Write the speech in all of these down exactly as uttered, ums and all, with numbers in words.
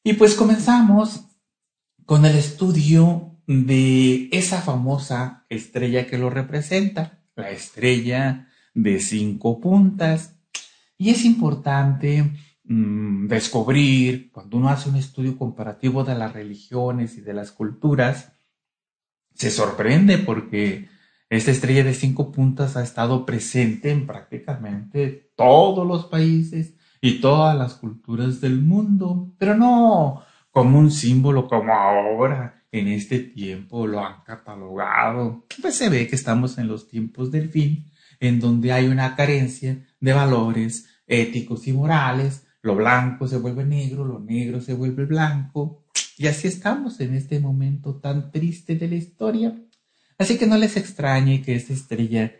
Y pues comenzamos con el estudio de esa famosa estrella que lo representa, la estrella de cinco puntas. Y es importante mmm, descubrir, cuando uno hace un estudio comparativo de las religiones y de las culturas, se sorprende porque esta estrella de cinco puntas ha estado presente en prácticamente todos los países y todas las culturas del mundo, pero no como un símbolo como ahora en este tiempo lo han catalogado. Pues se ve que estamos en los tiempos del fin, en donde hay una carencia de valores éticos y morales. Lo blanco se vuelve negro, lo negro se vuelve blanco, y así estamos en este momento tan triste de la historia. Así que no les extrañe que esta estrella,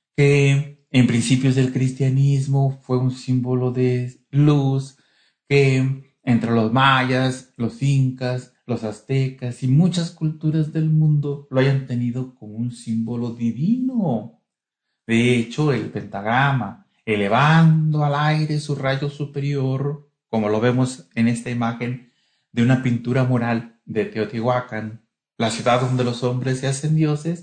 que en principios del cristianismo fue un símbolo de luz, que entre los mayas, los incas, los aztecas y muchas culturas del mundo lo hayan tenido como un símbolo divino. De hecho, el pentagrama, elevando al aire su rayo superior, como lo vemos en esta imagen de una pintura mural de Teotihuacán, la ciudad donde los hombres se hacen dioses,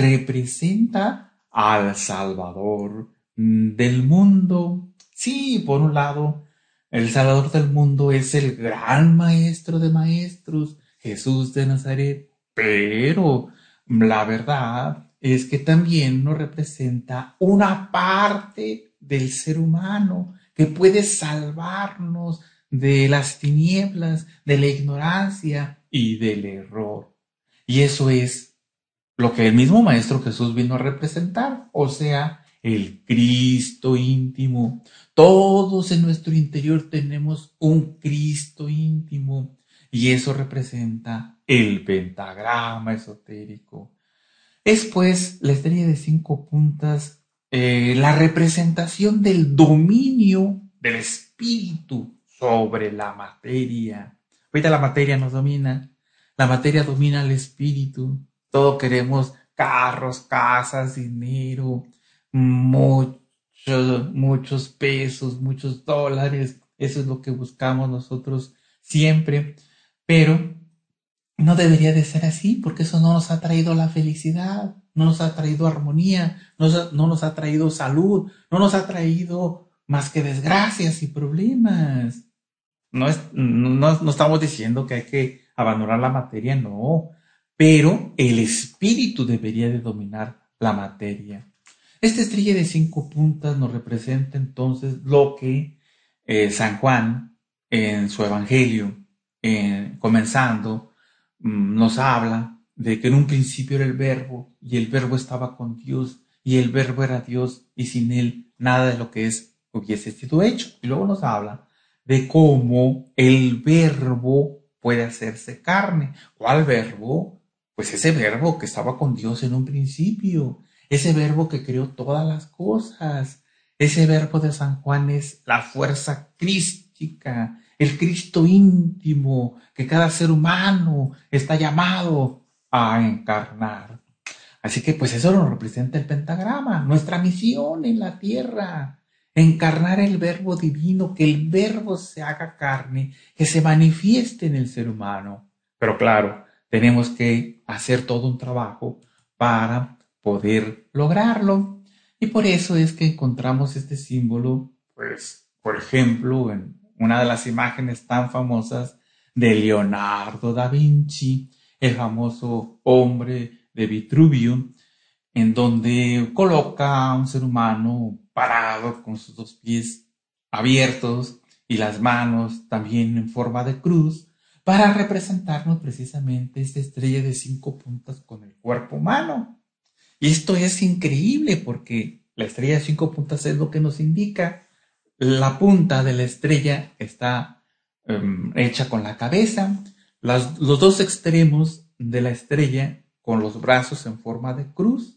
representa al Salvador del mundo. Sí, por un lado, el Salvador del mundo es el gran maestro de maestros, Jesús de Nazaret, pero la verdad es que también nos representa una parte del ser humano que puede salvarnos de las tinieblas, de la ignorancia y del error. Y eso es lo que el mismo Maestro Jesús vino a representar, o sea, el Cristo íntimo. Todos en nuestro interior tenemos un Cristo íntimo y eso representa el pentagrama esotérico. Es pues la estrella de cinco puntas, eh, la representación del dominio del espíritu sobre la materia. Ahorita la materia nos domina, la materia domina al espíritu. Todos queremos carros, casas, dinero, muchos, muchos pesos, muchos dólares. Eso es lo que buscamos nosotros siempre, pero no debería de ser así, porque eso no nos ha traído la felicidad, no nos ha traído armonía, no nos, no nos ha traído salud, no nos ha traído más que desgracias y problemas. No, es, no, no estamos diciendo que hay que abandonar la materia, no, pero el espíritu debería de dominar la materia. Esta estrella de cinco puntas nos representa entonces lo que eh, San Juan en su evangelio, eh, comenzando, nos habla de que en un principio era el verbo y el verbo estaba con Dios y el verbo era Dios y sin él nada de lo que es hubiese sido hecho. Y luego nos habla de cómo el verbo puede hacerse carne. ¿Cuál verbo? Pues ese verbo que estaba con Dios en un principio, ese verbo que creó todas las cosas. Ese verbo de San Juan es la fuerza crística, el Cristo íntimo que cada ser humano está llamado a encarnar. Así que pues eso nos representa el pentagrama, nuestra misión en la tierra, encarnar el verbo divino, que el verbo se haga carne, que se manifieste en el ser humano. Pero claro, tenemos que hacer todo un trabajo para poder lograrlo. Y por eso es que encontramos este símbolo, pues, por ejemplo, en una de las imágenes tan famosas de Leonardo da Vinci, el famoso hombre de Vitruvio, en donde coloca a un ser humano parado con sus dos pies abiertos y las manos también en forma de cruz, para representarnos precisamente esta estrella de cinco puntas con el cuerpo humano. Y esto es increíble porque la estrella de cinco puntas es lo que nos indica. La punta de la estrella está um, hecha con la cabeza, las, los dos extremos de la estrella con los brazos en forma de cruz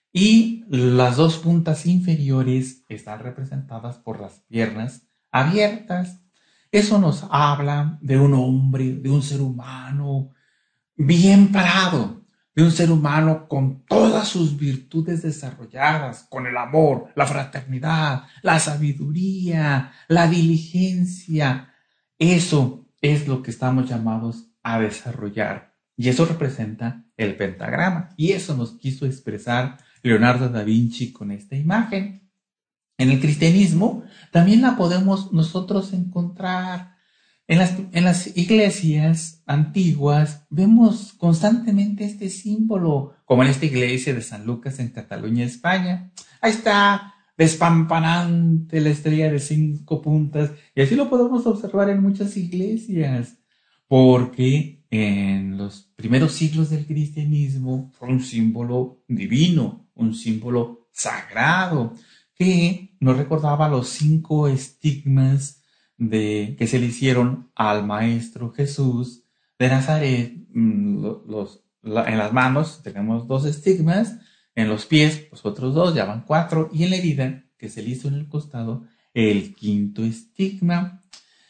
y las dos puntas inferiores están representadas por las piernas abiertas. Eso nos habla de un hombre, de un ser humano bien parado, de un ser humano con todas sus virtudes desarrolladas, con el amor, la fraternidad, la sabiduría, la diligencia. Eso es lo que estamos llamados a desarrollar. Y eso representa el pentagrama. Y eso nos quiso expresar Leonardo da Vinci con esta imagen. En el cristianismo también la podemos nosotros encontrar. En las, en las iglesias antiguas vemos constantemente este símbolo, como en esta iglesia de San Lucas en Cataluña, España. Ahí está, despampanante la estrella de cinco puntas, y así lo podemos observar en muchas iglesias, porque en los primeros siglos del cristianismo fue un símbolo divino, un símbolo sagrado, que nos recordaba los cinco estigmas de, que se le hicieron al Maestro Jesús de Nazaret. Los, los, la, en las manos tenemos dos estigmas, en los pies los otros dos, ya van cuatro, y en la herida que se le hizo en el costado, el quinto estigma.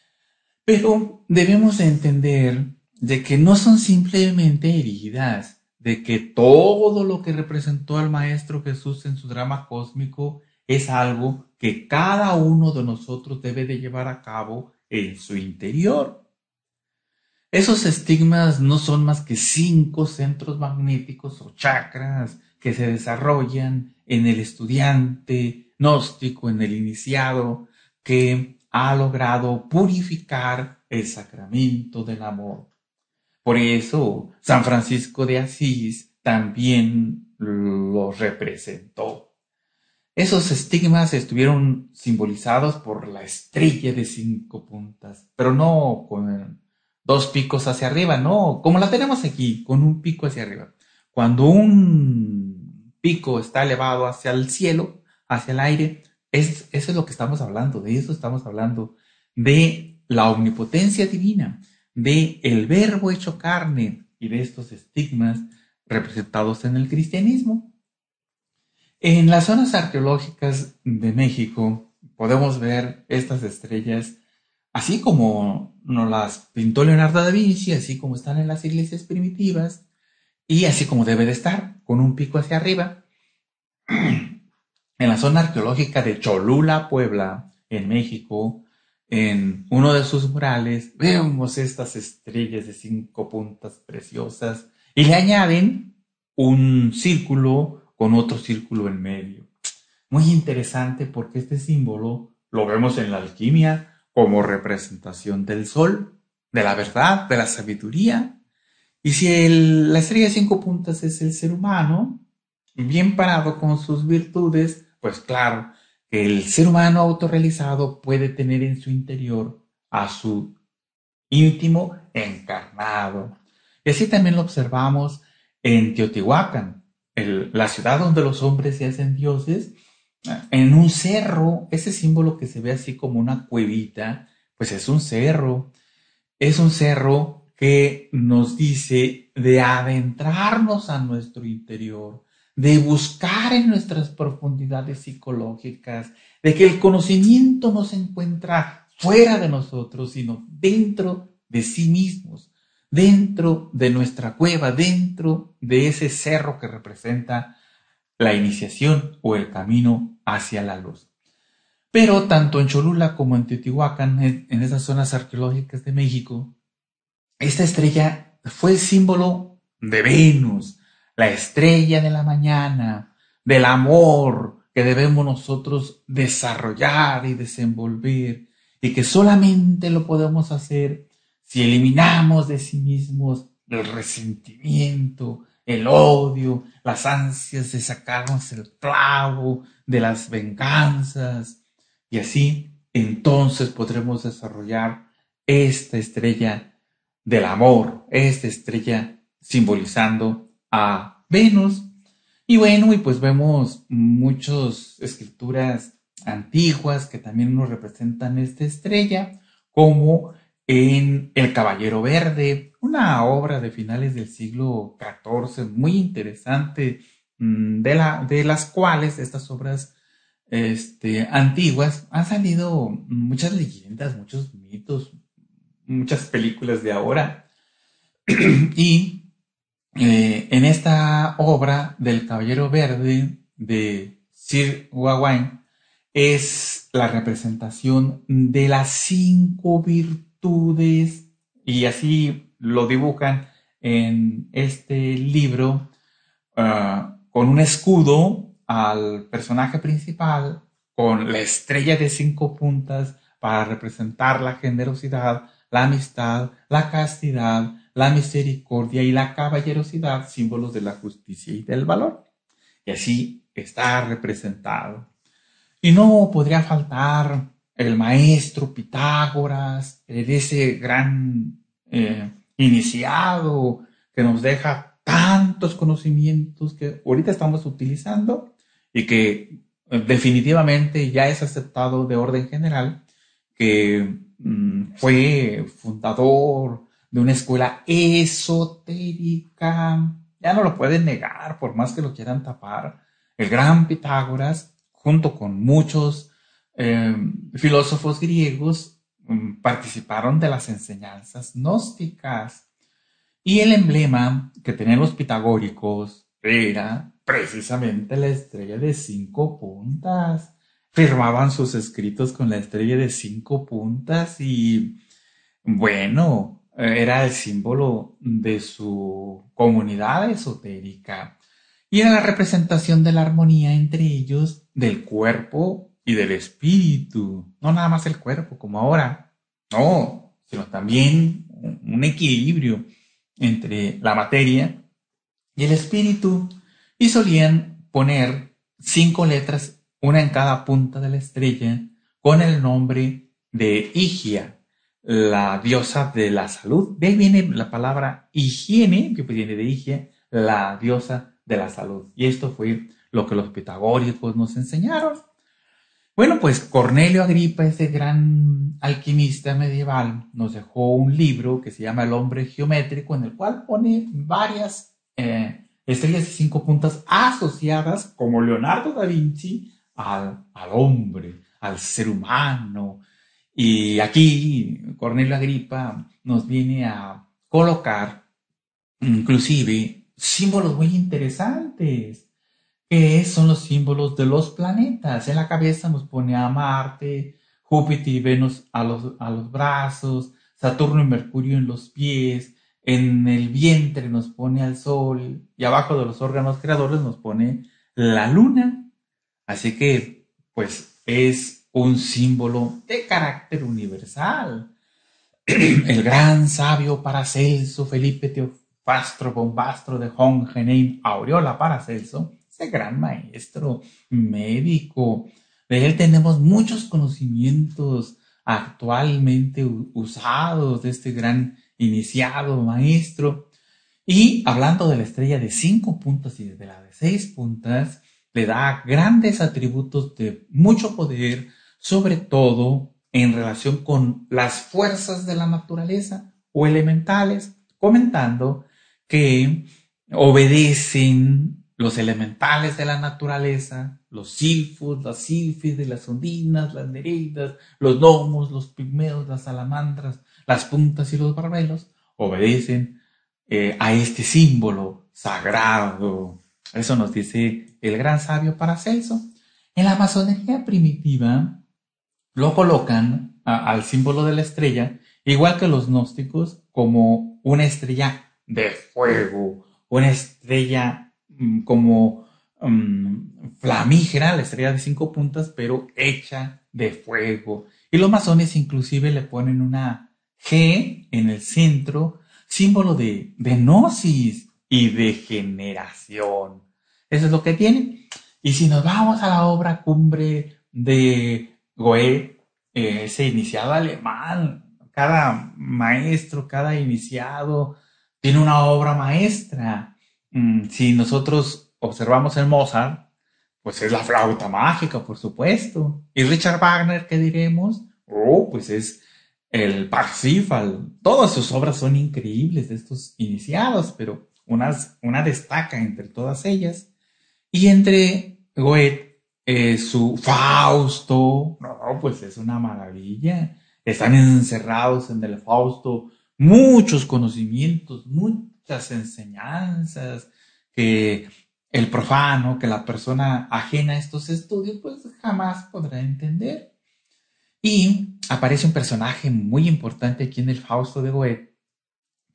Pero debemos entender de que no son simplemente heridas, de que todo lo que representó al Maestro Jesús en su drama cósmico es algo que cada uno de nosotros debe de llevar a cabo en su interior. Esos estigmas no son más que cinco centros magnéticos o chakras que se desarrollan en el estudiante gnóstico, en el iniciado, que ha logrado purificar el sacramento del amor. Por eso San Francisco de Asís también los representó. Esos estigmas estuvieron simbolizados por la estrella de cinco puntas, pero no con dos picos hacia arriba, no, como la tenemos aquí, con un pico hacia arriba. Cuando un pico está elevado hacia el cielo, hacia el aire, es, eso es lo que estamos hablando, de eso estamos hablando, de la omnipotencia divina, de el verbo hecho carne y de estos estigmas representados en el cristianismo. En las zonas arqueológicas de México podemos ver estas estrellas así como nos las pintó Leonardo da Vinci, así como están en las iglesias primitivas y así como debe de estar, con un pico hacia arriba. En la zona arqueológica de Cholula, Puebla, en México, en uno de sus murales, vemos estas estrellas de cinco puntas preciosas y le añaden un círculo con otro círculo en medio. Muy interesante porque este símbolo lo vemos en la alquimia como representación del sol, de la verdad, de la sabiduría. Y si el, la estrella de cinco puntas es el ser humano, bien parado con sus virtudes, pues claro, que el ser humano autorrealizado puede tener en su interior a su íntimo encarnado. Y así también lo observamos en Teotihuacán, el, la ciudad donde los hombres se hacen dioses, en un cerro. Ese símbolo que se ve así como una cuevita, pues es un cerro, es un cerro que nos dice de adentrarnos a nuestro interior, de buscar en nuestras profundidades psicológicas, de que el conocimiento no se encuentra fuera de nosotros, sino dentro de sí mismos, dentro de nuestra cueva, dentro de ese cerro que representa la iniciación o el camino hacia la luz. Pero tanto en Cholula como en Teotihuacán, en esas zonas arqueológicas de México, esta estrella fue el símbolo de Venus, la estrella de la mañana, del amor que debemos nosotros desarrollar y desenvolver, y que solamente lo podemos hacer si eliminamos de sí mismos el resentimiento, el odio, las ansias de sacarnos el clavo de las venganzas, y así entonces podremos desarrollar esta estrella del amor, esta estrella simbolizando a Venus. Y bueno, y pues vemos muchas escrituras antiguas que también nos representan esta estrella, como en El Caballero Verde, una obra de finales del siglo catorce, muy interesante, de, la, de las cuales estas obras este, antiguas han salido muchas leyendas, muchos mitos, muchas películas de ahora. Y eh, en esta obra del Caballero Verde de Sir Gawain es la representación de las cinco virtudes Y así lo dibujan en este libro uh, con un escudo al personaje principal, con la estrella de cinco puntas para representar la generosidad, la amistad, la castidad, la misericordia y la caballerosidad, símbolos de la justicia y del valor. Y así está representado. Y no podría faltar el maestro Pitágoras, ese gran eh, iniciado que nos deja tantos conocimientos que ahorita estamos utilizando y que eh, definitivamente ya es aceptado de orden general, que mmm, fue fundador de una escuela esotérica. Ya no lo pueden negar, por más que lo quieran tapar. El gran Pitágoras, junto con muchos eh, filósofos griegos, um, participaron de las enseñanzas gnósticas. Y el emblema que tenían los pitagóricos era precisamente la estrella de cinco puntas. Firmaban sus escritos con la estrella de cinco puntas y, bueno, era el símbolo de su comunidad esotérica. Y era la representación de la armonía entre ellos, del cuerpo y del espíritu. No nada más el cuerpo, como ahora. No, sino también un equilibrio entre la materia y el espíritu. Y solían poner cinco letras, una en cada punta de la estrella, con el nombre de Higia, la diosa de la salud. De ahí viene la palabra higiene, que viene de Higia, la diosa de la salud. Y esto fue lo que los pitagóricos nos enseñaron. Bueno, pues Cornelio Agripa, ese gran alquimista medieval, nos dejó un libro que se llama El hombre geométrico, en el cual pone varias eh, estrellas de cinco puntas asociadas, como Leonardo da Vinci, al, al hombre, al ser humano. Y aquí Cornelio Agripa nos viene a colocar inclusive símbolos muy interesantes, que son los símbolos de los planetas. En la cabeza nos pone a Marte, Júpiter y Venus a los, a los brazos, Saturno y Mercurio en los pies, en el vientre nos pone al Sol y abajo de los órganos creadores nos pone la Luna. Así que, pues, es un símbolo de carácter universal. El gran sabio Paracelso, Felipe Teofastro Bombastro de Hohenheim, Aureola Paracelso, ese gran maestro médico. De él tenemos muchos conocimientos actualmente usados, de este gran iniciado maestro. Y hablando de la estrella de cinco puntas y de la de seis puntas, le da grandes atributos de mucho poder, sobre todo en relación con las fuerzas de la naturaleza o elementales, comentando que obedecen los elementales de la naturaleza, los silfos, las sílfides, las ondinas, las nereidas, los gnomos, los pigmeos, las salamandras, las puntas y los barbelos, obedecen eh, a este símbolo sagrado. Eso nos dice el gran sabio Paracelso. En la masonería primitiva lo colocan a, al símbolo de la estrella, igual que los gnósticos, como una estrella de fuego, una estrella um, como um, flamígera, la estrella de cinco puntas, pero hecha de fuego. Y los masones inclusive le ponen una G en el centro, símbolo de, de gnosis y de generación. Eso es lo que tienen. Y si nos vamos a la obra cumbre de Goethe, eh, ese iniciado alemán, cada maestro, cada iniciado tiene una obra maestra. Mm, si nosotros observamos en Mozart, pues es la flauta mágica, por supuesto. Y Richard Wagner, ¿qué diremos? Oh, pues es el Parsifal. Todas sus obras son increíbles de estos iniciados, pero unas, una destaca entre todas ellas. Y entre Goethe, eh, su Fausto, no, pues es una maravilla. Están encerrados en el Fausto muchos conocimientos, muchas enseñanzas que el profano, que la persona ajena a estos estudios, pues jamás podrá entender. Y aparece un personaje muy importante aquí en el Fausto de Goethe,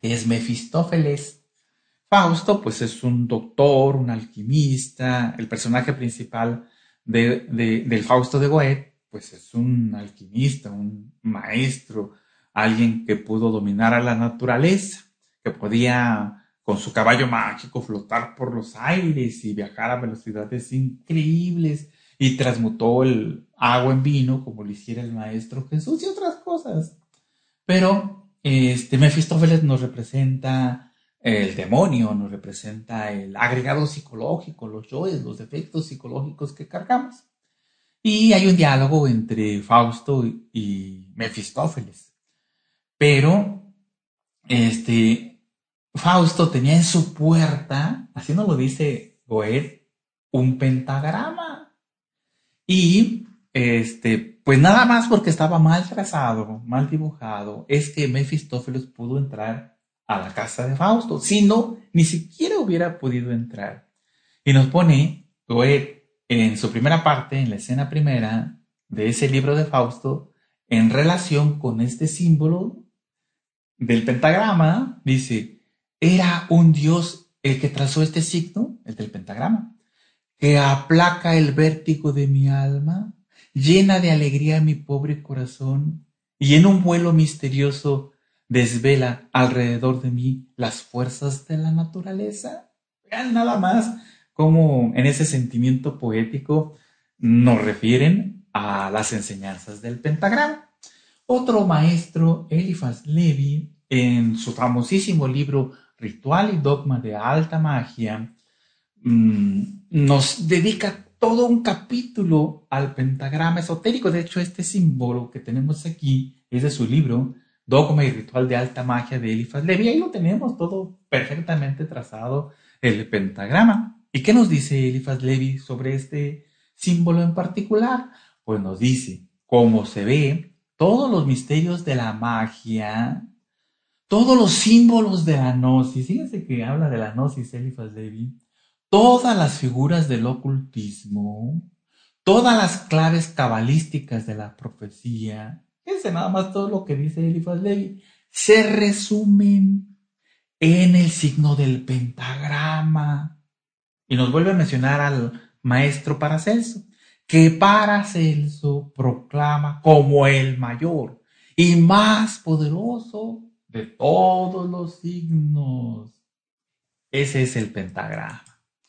es Mefistófeles. Fausto, pues es un doctor, un alquimista. El personaje principal de, de, del Fausto de Goethe, pues es un alquimista, un maestro, alguien que pudo dominar a la naturaleza, que podía con su caballo mágico flotar por los aires y viajar a velocidades increíbles, y transmutó el agua en vino como lo hiciera el maestro Jesús y otras cosas. Pero este Mefistófeles nos representa el demonio, nos representa el agregado psicológico, los yoes, los defectos psicológicos que cargamos. Y hay un diálogo entre Fausto y Mefistófeles. Pero este Fausto tenía en su puerta, así nos lo dice Goethe, un pentagrama. Y este, pues nada más porque estaba mal trazado, mal dibujado, es que Mefistófeles pudo entrar a la casa de Fausto. Si no, ni siquiera hubiera podido entrar. Y nos pone Goethe en su primera parte, en la escena primera de ese libro de Fausto, en relación con este símbolo del pentagrama. Dice: era un dios el que trazó este signo, el del pentagrama, que aplaca el vértigo de mi alma, llena de alegría mi pobre corazón, y en un vuelo misterioso desvela alrededor de mí las fuerzas de la naturaleza. Vean nada más cómo en ese sentimiento poético nos refieren a las enseñanzas del pentagrama. Otro maestro, Eliphas Levi, en su famosísimo libro Ritual y Dogma de Alta Magia, nos dedica todo un capítulo al pentagrama esotérico. De hecho, este símbolo que tenemos aquí es de su libro Dogma y Ritual de Alta Magia de Eliphas Levi. Ahí lo tenemos todo perfectamente trazado, el pentagrama. ¿Y qué nos dice Eliphas Levi sobre este símbolo en particular? Pues nos dice cómo se ve todos los misterios de la magia, todos los símbolos de la gnosis. Fíjense que habla de la gnosis Eliphas Levi. Todas las figuras del ocultismo, todas las claves cabalísticas de la profecía, fíjense nada más todo lo que dice Eliphas Levi, se resumen en el signo del pentagrama. Y nos vuelve a mencionar al maestro Paracelso, que Paracelso proclama como el mayor y más poderoso de todos los signos. Ese es el pentagrama.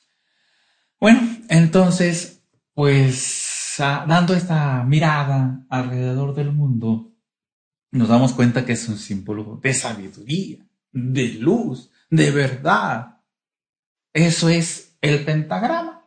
Bueno, entonces, pues ah, dando esta mirada alrededor del mundo, nos damos cuenta que es un símbolo de sabiduría, de luz, de verdad. Eso es el pentagrama.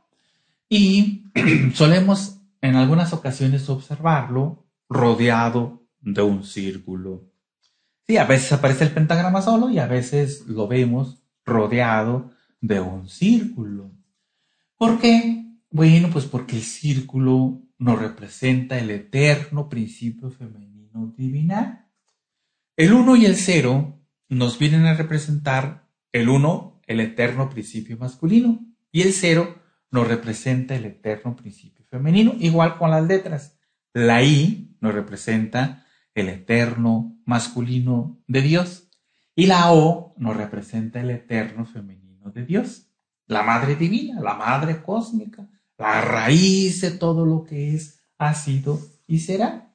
Y solemos en algunas ocasiones observarlo rodeado de un círculo. Sí, a veces aparece el pentagrama solo y a veces lo vemos rodeado de un círculo. ¿Por qué? Bueno, pues porque el círculo nos representa el eterno principio femenino divinal. El uno y el cero nos vienen a representar el uno, el eterno principio masculino, y el cero nos representa el eterno principio femenino, igual con las letras. La I nos representa el eterno masculino de Dios y la O nos representa el eterno femenino de Dios. La madre divina, la madre cósmica, la raíz de todo lo que es, ha sido y será.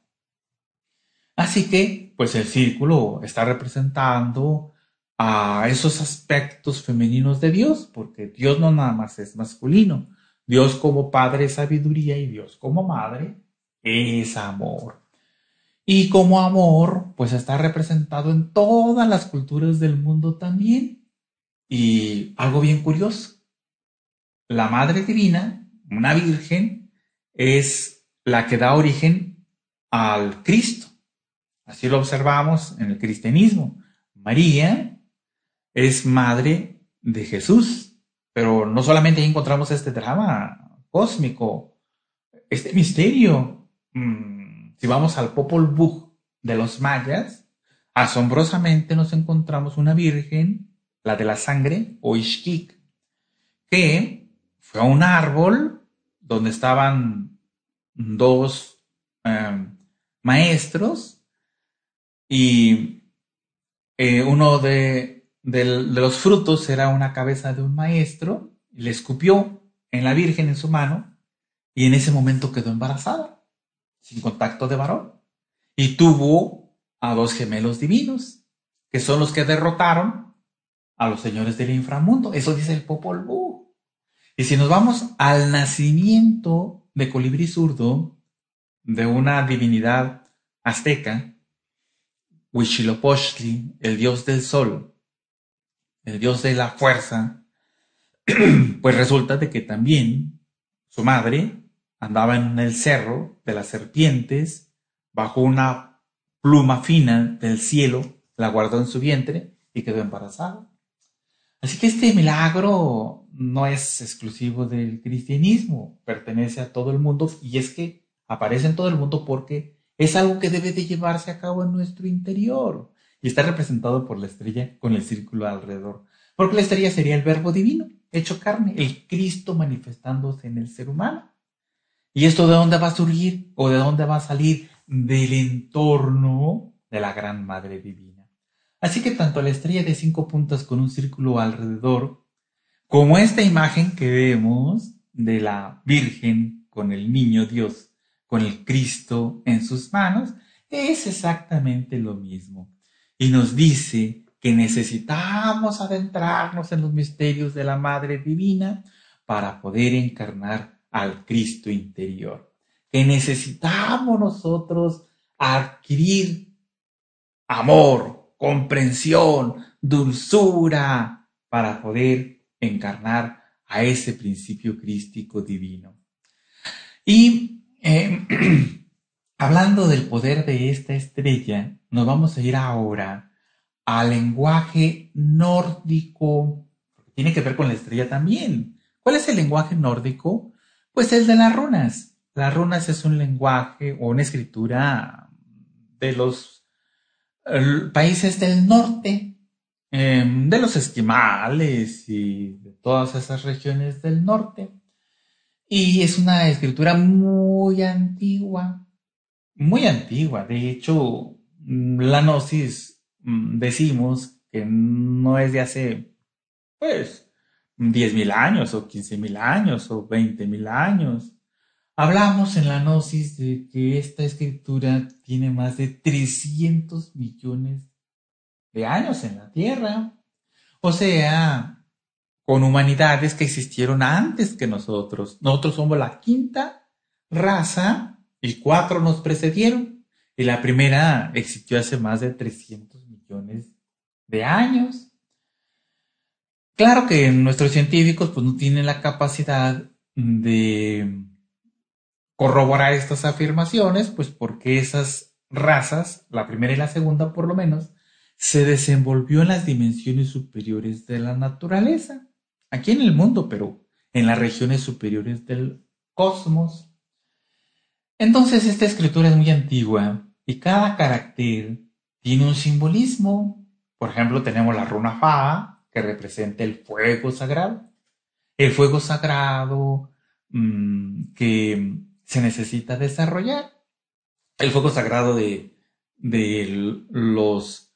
Así que, pues el círculo está representando a esos aspectos femeninos de Dios, porque Dios no nada más es masculino. Dios como padre es sabiduría y Dios como madre es amor. Y como amor, pues está representado en todas las culturas del mundo también. Y algo bien curioso. La Madre Divina, una virgen, es la que da origen al Cristo. Así lo observamos en el cristianismo. María es madre de Jesús, pero no solamente ahí encontramos este drama cósmico, este misterio. Si vamos al Popol Vuh de los mayas, asombrosamente nos encontramos una virgen, la de la sangre, o Ixquic, que fue a un árbol donde estaban dos eh, maestros y eh, uno de del, de los frutos era una cabeza de un maestro, le escupió en la Virgen en su mano y en ese momento quedó embarazada, sin contacto de varón. Y tuvo a dos gemelos divinos, que son los que derrotaron a los señores del inframundo. Eso dice el Popol Vuh. Y si nos vamos al nacimiento de Colibrí Zurdo, de una divinidad azteca, Huitzilopochtli, el dios del sol, el dios de la fuerza, pues resulta de que también su madre andaba en el cerro de las serpientes, bajo una pluma fina del cielo, la guardó en su vientre y quedó embarazada. Así que este milagro no es exclusivo del cristianismo, pertenece a todo el mundo y es que aparece en todo el mundo porque es algo que debe de llevarse a cabo en nuestro interior y está representado por la estrella con el círculo alrededor, porque la estrella sería el verbo divino, hecho carne, el Cristo manifestándose en el ser humano. ¿Y esto de dónde va a surgir o de dónde va a salir? Del entorno de la Gran Madre Divina. Así que tanto la estrella de cinco puntas con un círculo alrededor, como esta imagen que vemos de la Virgen con el niño Dios, con el Cristo en sus manos, es exactamente lo mismo. Y nos dice que necesitamos adentrarnos en los misterios de la Madre Divina para poder encarnar al Cristo interior. Que necesitamos nosotros adquirir amor, comprensión, dulzura, para poder encarnar a ese principio crístico divino. Y eh, hablando del poder de esta estrella, nos vamos a ir ahora al lenguaje nórdico, porque tiene que ver con la estrella también. ¿Cuál es el lenguaje nórdico? Pues el de las runas. Las runas es un lenguaje o una escritura de los eh, países del norte, eh, de los esquimales y de todas esas regiones del norte. Y es una escritura muy antigua, muy antigua. De hecho, la Gnosis decimos que no es de hace, pues, diez mil años o quince mil años o veinte mil años. Hablamos en la Gnosis de que esta escritura tiene más de trescientos millones de años en la Tierra. O sea, con humanidades que existieron antes que nosotros. Nosotros somos la quinta raza y cuatro nos precedieron. Y la primera existió hace más de trescientos millones de años. Claro que nuestros científicos pues, no tienen la capacidad de corroborar estas afirmaciones, pues porque esas razas, la primera y la segunda por lo menos, se desenvolvió en las dimensiones superiores de la naturaleza, aquí en el mundo, pero en las regiones superiores del cosmos. Entonces esta escritura es muy antigua y cada carácter tiene un simbolismo. Por ejemplo, tenemos la runa Fa, que representa el fuego sagrado. El fuego sagrado mmm, que se necesita desarrollar. El fuego sagrado de, de los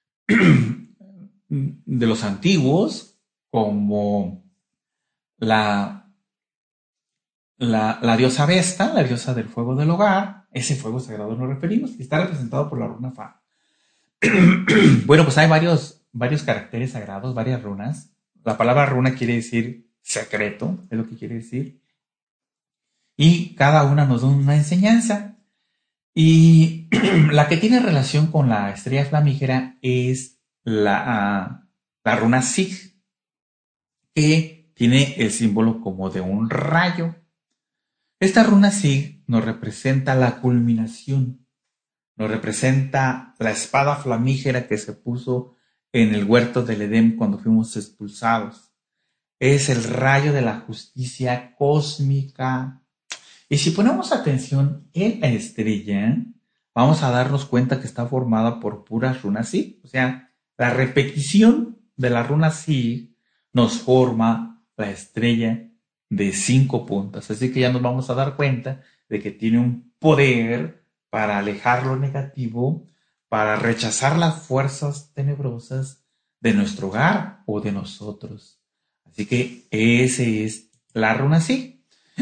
de los antiguos, como la, la, la diosa Vesta, la diosa del fuego del hogar. Ese fuego sagrado nos referimos, y está representado por la runa Fa. Bueno, pues hay varios, varios caracteres sagrados, varias runas. La palabra runa quiere decir secreto, es lo que quiere decir. Y cada una nos da una enseñanza. Y la que tiene relación con la estrella flamígera es la, uh, la runa Sig, que tiene el símbolo como de un rayo. Esta runa Sig nos representa la culminación, nos representa la espada flamígera que se puso en el huerto del Edén cuando fuimos expulsados. Es el rayo de la justicia cósmica. Y si ponemos atención en la estrella, vamos a darnos cuenta que está formada por puras runas Sig. O sea, la repetición de la runa Sig nos forma la estrella de cinco puntas. Así que ya nos vamos a dar cuenta de que tiene un poder para alejar lo negativo, para rechazar las fuerzas tenebrosas, de nuestro hogar o de nosotros. Así que ese es la runa Sig.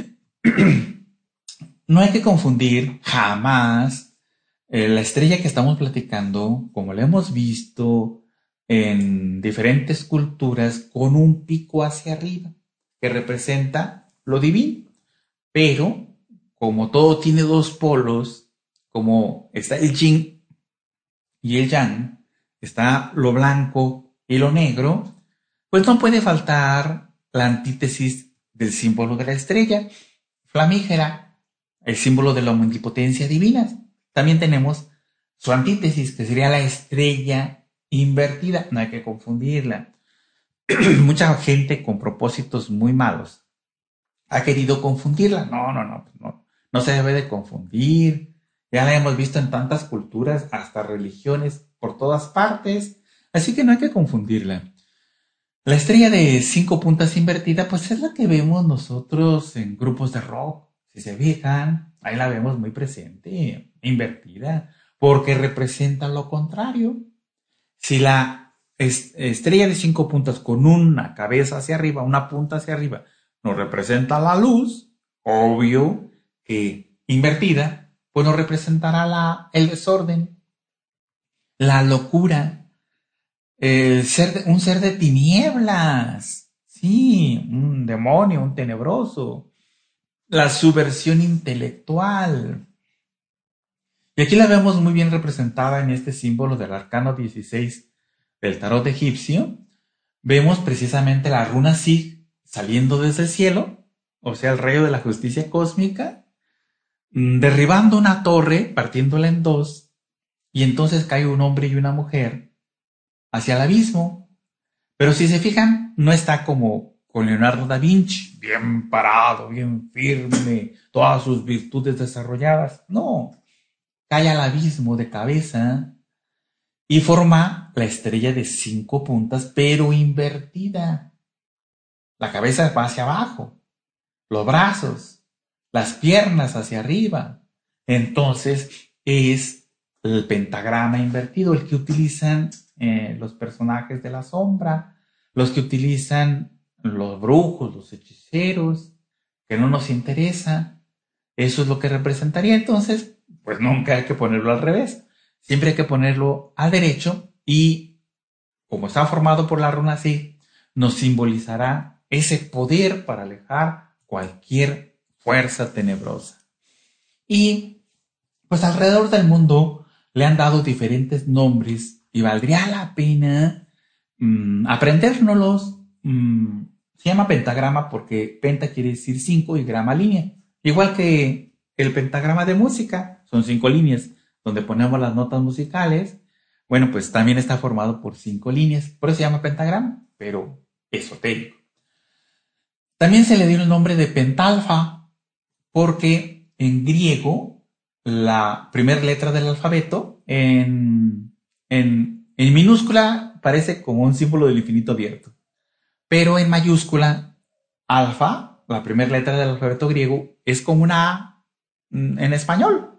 No hay que confundir jamás eh, la estrella que estamos platicando, como la hemos visto en diferentes culturas, con un pico hacia arriba, que representa lo divino. Pero, como todo tiene dos polos, como está el yin y el yang, está lo blanco y lo negro, pues no puede faltar la antítesis del símbolo de la estrella flamígera, el símbolo de la omnipotencia divina. También tenemos su antítesis, que sería la estrella invertida. No hay que confundirla. Mucha gente con propósitos muy malos ha querido confundirla. No, no, no, no, no se debe de confundir. Ya la hemos visto en tantas culturas, hasta religiones, por todas partes. Así que no hay que confundirla. La estrella de cinco puntas invertida, pues es la que vemos nosotros en grupos de rock. Si se fijan, ahí la vemos muy presente, invertida, porque representa lo contrario. Si la estrella de cinco puntas con una cabeza hacia arriba, una punta hacia arriba, nos representa la luz, obvio que invertida, pues nos representará la, el desorden, la locura, el ser de, un ser de tinieblas, sí, un demonio, un tenebroso, la subversión intelectual. Y aquí la vemos muy bien representada en este símbolo del arcano dieciséis del tarot egipcio. Vemos precisamente la runa Sig saliendo desde el cielo, o sea, el rayo de la justicia cósmica, derribando una torre, partiéndola en dos, y entonces cae un hombre y una mujer hacia el abismo. Pero si se fijan, no está como con Leonardo da Vinci, bien parado, bien firme, todas sus virtudes desarrolladas. No, cae al abismo de cabeza y forma la estrella de cinco puntas, pero invertida. La cabeza va hacia abajo, los brazos, las piernas hacia arriba. Entonces es el pentagrama invertido, el que utilizan eh, los personajes de la sombra, los que utilizan los brujos, los hechiceros, que no nos interesa. Eso es lo que representaría. Entonces, pues nunca hay que ponerlo al revés. Siempre hay que ponerlo al derecho y, como está formado por la runa Sig, nos simbolizará ese poder para alejar cualquier fuerza tenebrosa. Y pues alrededor del mundo le han dado diferentes nombres y valdría la pena mmm, aprendérnoslos. Mmm, se llama pentagrama porque penta quiere decir cinco y grama línea. Igual que el pentagrama de música, son cinco líneas donde ponemos las notas musicales. Bueno, pues también está formado por cinco líneas, por eso se llama pentagrama, pero esotérico. También se le dio el nombre de pentalfa porque en griego la primera letra del alfabeto en, en, en minúscula parece como un símbolo del infinito abierto, pero en mayúscula alfa, la primera letra del alfabeto griego, es como una A en español.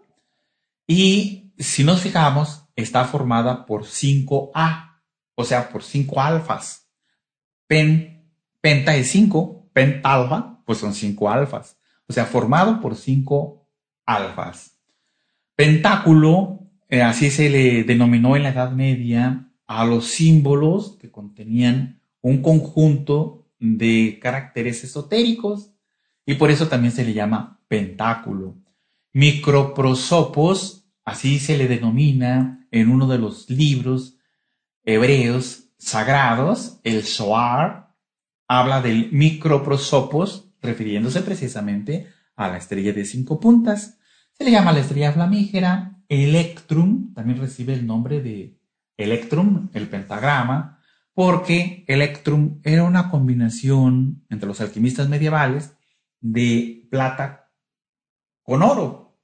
Y si nos fijamos, está formada por cinco A, o sea, por cinco alfas. Pen, penta es cinco, pentalfa, pues son cinco alfas. O sea, formado por cinco alfas. Pentáculo, eh, así se le denominó en la Edad Media a los símbolos que contenían un conjunto de caracteres esotéricos, y por eso también se le llama pentáculo. Microprosopos, así se le denomina en uno de los libros hebreos sagrados, el Zohar, habla del microprosopos, refiriéndose precisamente a la estrella de cinco puntas. Se le llama la estrella flamígera. Electrum también recibe el nombre de Electrum, el pentagrama, porque Electrum era una combinación entre los alquimistas medievales de plata con oro.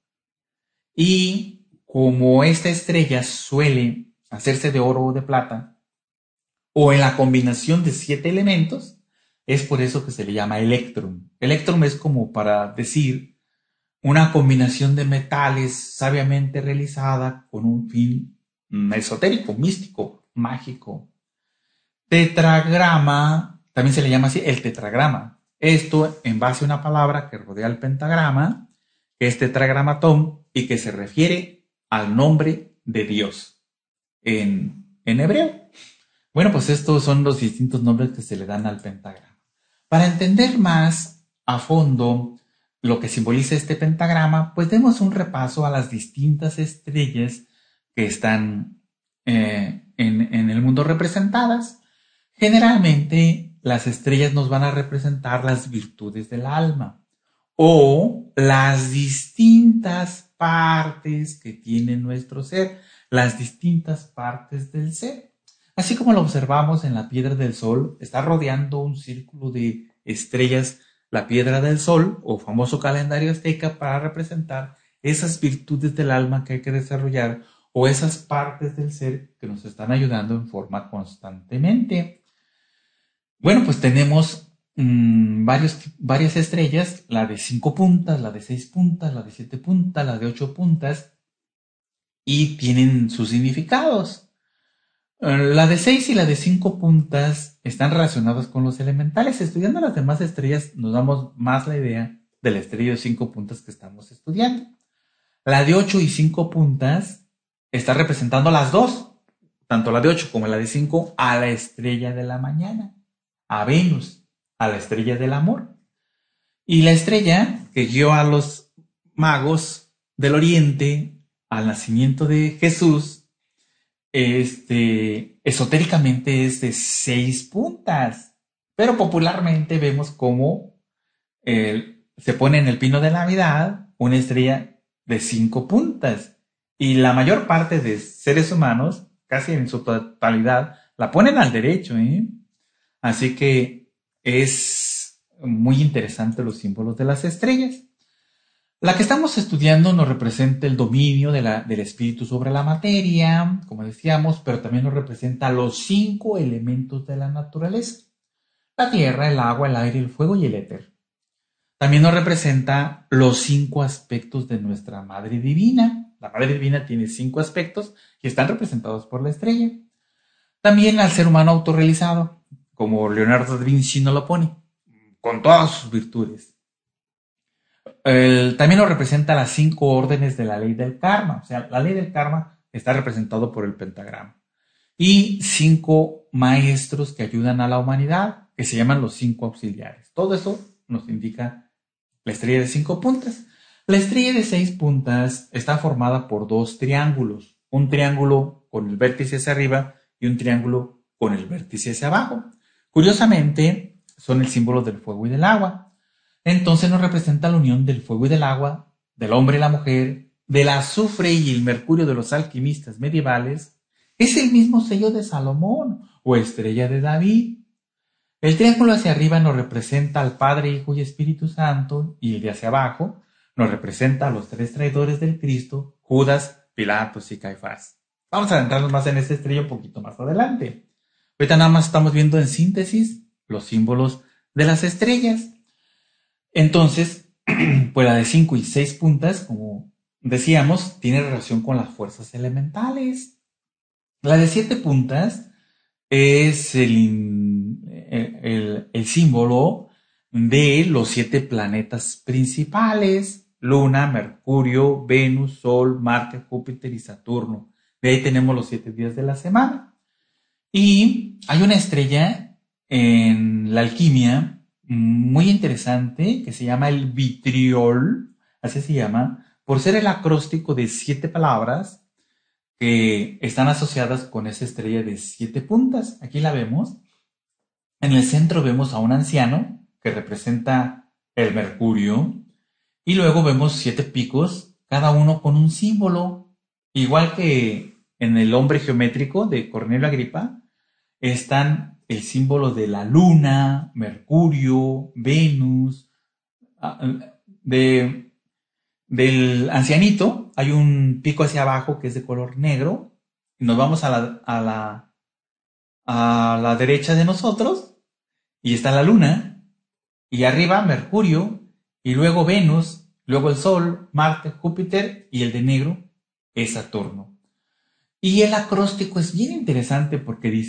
Y como esta estrella suele hacerse de oro o de plata, o en la combinación de siete elementos, es por eso que se le llama Electrum. Electrum es como para decir una combinación de metales sabiamente realizada con un fin esotérico, místico, mágico. tetragrama, también se le llama así el tetragrama. Esto en base a una palabra que rodea el pentagrama, que es tetragramatón y que se refiere al nombre de Dios en, en hebreo. Bueno, pues estos son los distintos nombres que se le dan al pentagrama. Para entender más a fondo lo que simboliza este pentagrama, pues demos un repaso a las distintas estrellas que están eh, en, en el mundo representadas. Generalmente las estrellas nos van a representar las virtudes del alma o las distintas partes que tiene nuestro ser, las distintas partes del ser. Así como lo observamos en la piedra del sol, está rodeando un círculo de estrellas la piedra del sol o famoso calendario azteca para representar esas virtudes del alma que hay que desarrollar o esas partes del ser que nos están ayudando en forma constantemente. Bueno, pues tenemos mmm, varios, varias estrellas, la de cinco puntas, la de seis puntas, la de siete puntas, la de ocho puntas, y tienen sus significados. La de seis y la de cinco puntas están relacionadas con los elementales. Estudiando las demás estrellas nos damos más la idea de la estrella de cinco puntas que estamos estudiando. La de ocho y cinco puntas está representando las dos, tanto la de ocho como la de cinco, a la estrella de la mañana, a Venus, a la estrella del amor. Y la estrella que guió a los magos del oriente al nacimiento de Jesús, Este, esotéricamente es de seis puntas, pero popularmente vemos cómo eh, se pone en el pino de Navidad una estrella de cinco puntas y la mayor parte de seres humanos, casi en su totalidad, la ponen al derecho, ¿eh? Así que es muy interesante los símbolos de las estrellas. La que estamos estudiando nos representa el dominio de la, del espíritu sobre la materia, como decíamos, pero también nos representa los cinco elementos de la naturaleza: la tierra, el agua, el aire, el fuego y el éter. También nos representa los cinco aspectos de nuestra Madre Divina. La Madre Divina tiene cinco aspectos y están representados por la estrella. También al ser humano autorrealizado, como Leonardo da Vinci nos lo pone, con todas sus virtudes. El, también nos representa las cinco órdenes de la ley del karma. O sea, la ley del karma está representado por el pentagrama. Y cinco maestros que ayudan a la humanidad, que se llaman los cinco auxiliares. Todo eso nos indica la estrella de cinco puntas. La estrella de seis puntas está formada por dos triángulos. Un triángulo con el vértice hacia arriba y un triángulo con el vértice hacia abajo. Curiosamente, son el símbolo del fuego y del agua. Entonces nos representa la unión del fuego y del agua, del hombre y la mujer, del azufre y el mercurio de los alquimistas medievales. Es el mismo sello de Salomón o estrella de David. El triángulo hacia arriba nos representa al Padre, Hijo y Espíritu Santo, y el de hacia abajo nos representa a los tres traidores del Cristo, Judas, Pilatos y Caifás. Vamos a adentrarnos más en esta estrella un poquito más adelante. Ahorita nada más estamos viendo en síntesis los símbolos de las estrellas. Entonces, pues la de cinco y seis puntas, como decíamos, tiene relación con las fuerzas elementales. La de siete puntas es el, el, el, el símbolo de los siete planetas principales: Luna, Mercurio, Venus, Sol, Marte, Júpiter y Saturno. De ahí tenemos los siete días de la semana. Y hay una estrella en la alquimia muy interesante que se llama el vitriol, así se llama, por ser el acróstico de siete palabras que están asociadas con esa estrella de siete puntas. Aquí la vemos. En el centro vemos a un anciano que representa el mercurio y luego vemos siete picos, cada uno con un símbolo, igual que en el hombre geométrico de Cornelio Agripa. Están el símbolo de la luna, Mercurio, Venus. De, del ancianito hay un pico hacia abajo que es de color negro. Y nos vamos a la, a la, a la derecha de nosotros y está la luna. Y arriba Mercurio, y luego Venus, luego el Sol, Marte, Júpiter, y el de negro es Saturno. Y el acróstico es bien interesante porque dice: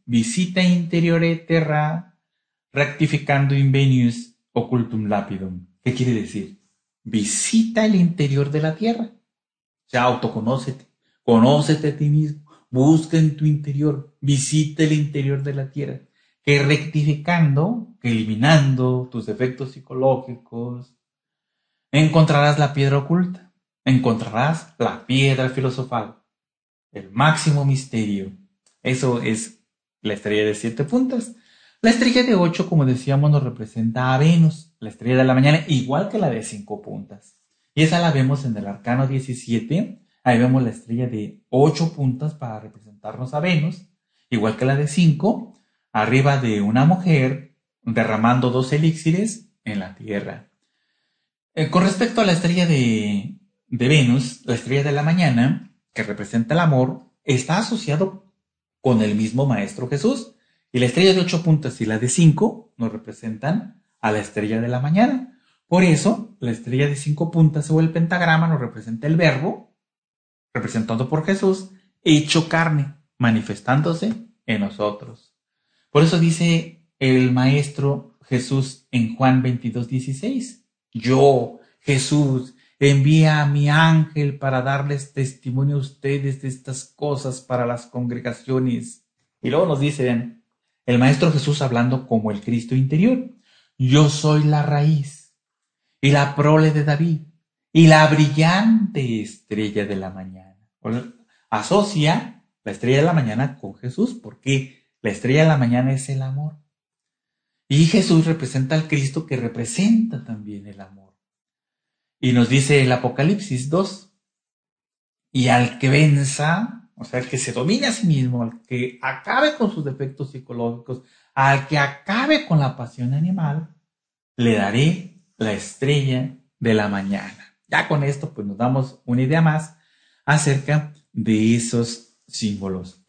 visita interiore terra, rectificando invenius occultum lapidum. ¿Qué quiere decir? Visita el interior de la tierra. O sea, autoconócete, conócete a ti mismo, busca en tu interior, visita el interior de la tierra, que rectificando, que eliminando tus defectos psicológicos, encontrarás la piedra oculta, encontrarás la piedra filosofal, el máximo misterio. Eso es la estrella de siete puntas. La estrella de ocho, como decíamos, nos representa a Venus, la estrella de la mañana, igual que la de cinco puntas. Y esa la vemos en el arcano diecisiete. Ahí vemos la estrella de ocho puntas para representarnos a Venus, igual que la de cinco, arriba de una mujer derramando dos elixires en la tierra. Eh, con respecto a la estrella de, de Venus, la estrella de la mañana, que representa el amor, está asociado con el mismo Maestro Jesús. Y la estrella de ocho puntas y la de cinco nos representan a la estrella de la mañana. Por eso, la estrella de cinco puntas o el pentagrama nos representa el Verbo, representado por Jesús, hecho carne, manifestándose en nosotros. Por eso dice el Maestro Jesús en Juan veintidós dieciséis, yo, Jesús, envía a mi ángel para darles testimonio a ustedes de estas cosas para las congregaciones. Y luego nos dicen, el Maestro Jesús hablando como el Cristo interior, yo soy la raíz y la prole de David y la brillante estrella de la mañana. Asocia la estrella de la mañana con Jesús, porque la estrella de la mañana es el amor. Y Jesús representa al Cristo que representa también el amor. Y nos dice el Apocalipsis dos, y al que venza, o sea, al que se domine a sí mismo, al que acabe con sus defectos psicológicos, al que acabe con la pasión animal, le daré la estrella de la mañana. Ya con esto pues nos damos una idea más acerca de esos símbolos.